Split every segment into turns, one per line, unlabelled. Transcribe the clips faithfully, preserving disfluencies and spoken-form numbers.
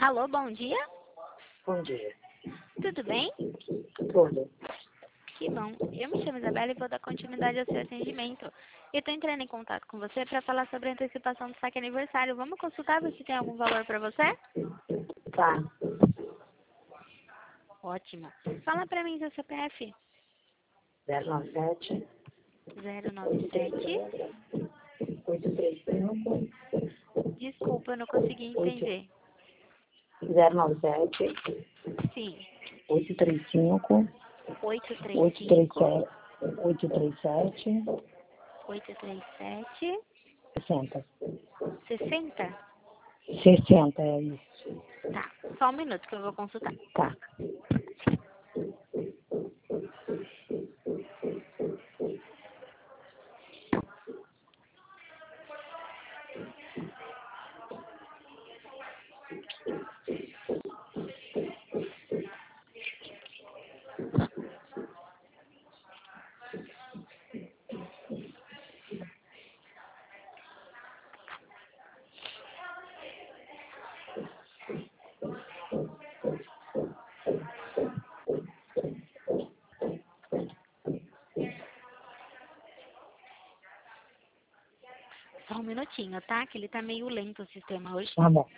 Alô, bom dia?
Bom dia.
Tudo bem?
Tudo.
Que bom. Eu me chamo Isabela e vou dar continuidade ao seu atendimento. Eu estou entrando em contato com você para falar sobre a antecipação do saque aniversário. Vamos consultar ver se tem algum valor para você?
Tá.
Ótimo. Fala para mim seu C P F.
zero nove sete,
zero nove sete.
oito três cinco,
Desculpa, eu não consegui entender.
zero nove sete,
Sim.
oito três cinco,
oito três
oito três
cinco.
sete, oito três sete,
oito três sete.
sessenta.
sessenta?
sessenta é isso.
Tá. Só um minuto que eu vou consultar.
Tá.
Só um minutinho, tá? Que ele tá meio lento o sistema hoje.
Tá bom.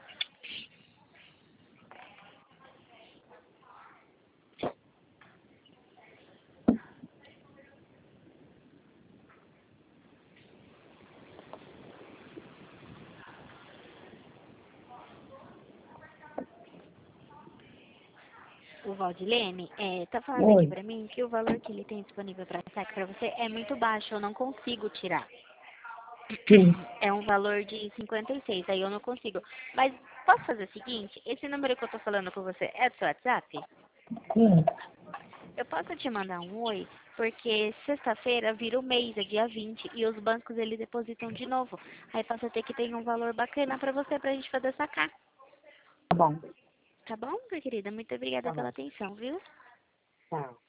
O Valdilene, é, tá falando aqui
Oi.
pra mim que o valor que ele tem disponível para saque pra você é muito baixo, eu não consigo tirar.
Sim.
É um valor de cinquenta e seis, aí eu não consigo. Mas posso fazer o seguinte? Esse número que eu tô falando com você é do seu WhatsApp?
Sim.
Eu posso te mandar um oi, porque sexta-feira vira o mês, é dia vinte, e os bancos eles depositam de novo. Aí passa a ter que ter um valor bacana pra você, pra gente poder sacar.
Tá bom.
Tá bom, minha querida? Muito obrigada
Tá
pela
bom.
atenção, viu?
Tá.